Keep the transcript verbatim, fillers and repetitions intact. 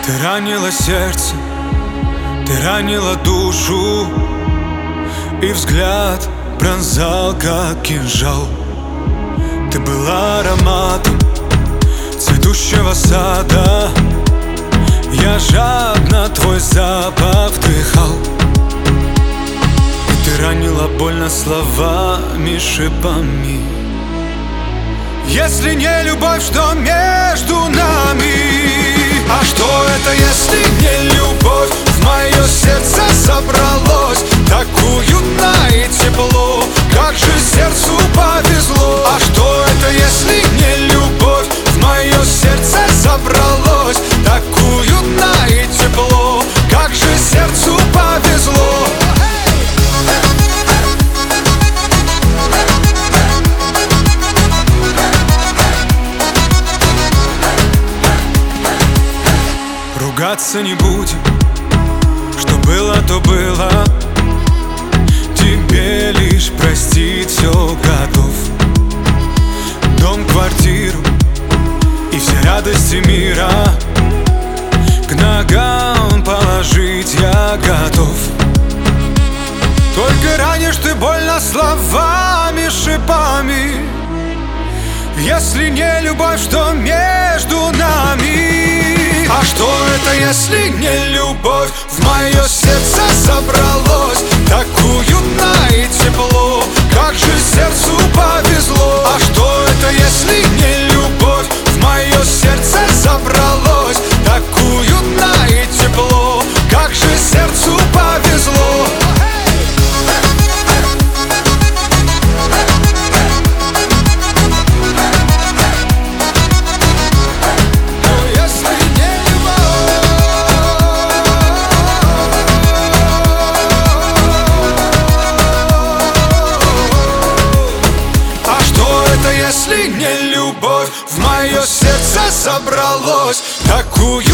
Ты ранила сердце, ты ранила душу, и взгляд пронзал, как кинжал. Ты была ароматом цветущего сада, я жадно твой запах вдыхал. И ты ранила больно словами, шипами. Если не любовь, что между нами? А что это, если не любовь? В мое сердце собралось так уютно и тепло, как же сердцу повезло. А что это, если не любовь? В мое сердце собралось так уютно и тепло, как же сердцу повезло. Ругаться не будем, что было, то было. Тебе лишь простить все готов. Дом, квартиру и все радости мира к ногам положить я готов. Только ранишь ты больно словами, шипами. Если не любовь, что между нами? А что это, если не любовь? В мое сердце собралось так уютно и тепло, как же сердцу повезло. А что это, если не любовь? В мое сердце собралось так уютно и тепло, как же сердцу повезло. Если не любовь, в мое сердце собралось так уютно